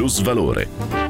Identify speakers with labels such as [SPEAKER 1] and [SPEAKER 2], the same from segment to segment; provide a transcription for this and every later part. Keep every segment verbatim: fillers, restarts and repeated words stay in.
[SPEAKER 1] Plusvalore.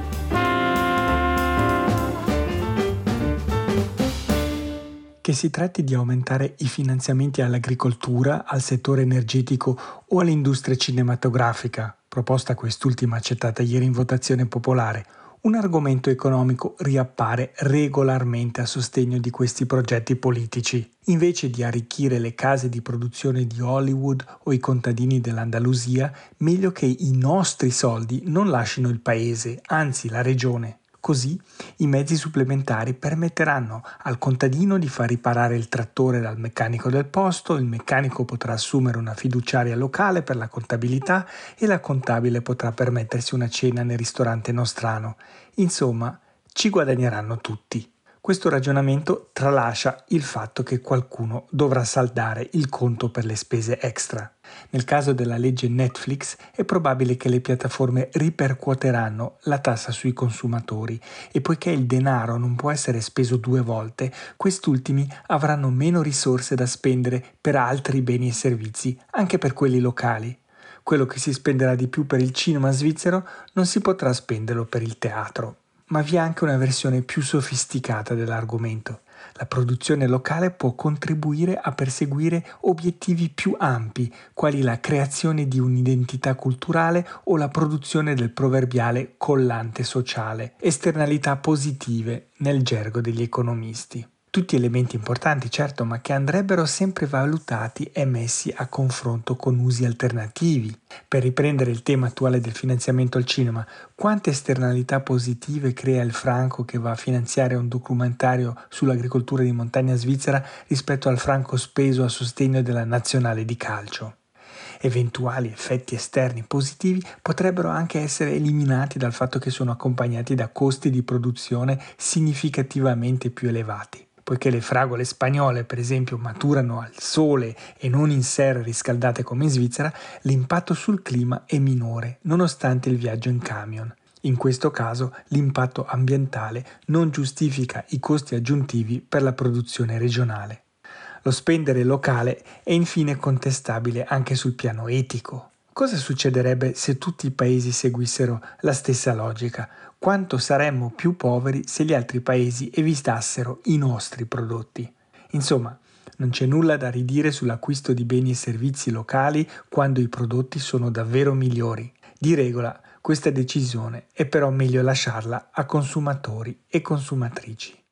[SPEAKER 2] Che si tratti di aumentare i finanziamenti all'agricoltura, al settore energetico o all'industria cinematografica, proposta quest'ultima accettata ieri in votazione popolare, un argomento economico riappare regolarmente a sostegno di questi progetti politici. Invece di arricchire le case di produzione di Hollywood o i contadini dell'Andalusia, meglio che i nostri soldi non lasciino il paese, anzi la regione. Così i mezzi supplementari permetteranno al contadino di far riparare il trattore dal meccanico del posto, il meccanico potrà assumere una fiduciaria locale per la contabilità e la contabile potrà permettersi una cena nel ristorante nostrano. Insomma, ci guadagneranno tutti. Questo ragionamento tralascia il fatto che qualcuno dovrà saldare il conto per le spese extra. Nel caso della legge Netflix è probabile che le piattaforme ripercuoteranno la tassa sui consumatori e poiché il denaro non può essere speso due volte, quest'ultimi avranno meno risorse da spendere per altri beni e servizi, anche per quelli locali. Quello che si spenderà di più per il cinema svizzero non si potrà spenderlo per il teatro. Ma vi è anche una versione più sofisticata dell'argomento. La produzione locale può contribuire a perseguire obiettivi più ampi, quali la creazione di un'identità culturale o la produzione del proverbiale collante sociale, esternalità positive nel gergo degli economisti. Tutti elementi importanti, certo, ma che andrebbero sempre valutati e messi a confronto con usi alternativi. Per riprendere il tema attuale del finanziamento al cinema, quante esternalità positive crea il franco che va a finanziare un documentario sull'agricoltura di montagna svizzera rispetto al franco speso a sostegno della nazionale di calcio? Eventuali effetti esterni positivi potrebbero anche essere eliminati dal fatto che sono accompagnati da costi di produzione significativamente più elevati. Poiché le fragole spagnole, per esempio, maturano al sole e non in serre riscaldate come in Svizzera, l'impatto sul clima è minore, nonostante il viaggio in camion. In questo caso, l'impatto ambientale non giustifica i costi aggiuntivi per la produzione regionale. Lo spendere locale è infine contestabile anche sul piano etico. Cosa succederebbe se tutti i paesi seguissero la stessa logica? Quanto saremmo più poveri se gli altri paesi evitassero i nostri prodotti? Insomma, non c'è nulla da ridire sull'acquisto di beni e servizi locali quando i prodotti sono davvero migliori. Di regola, questa decisione è però meglio lasciarla a consumatori e consumatrici.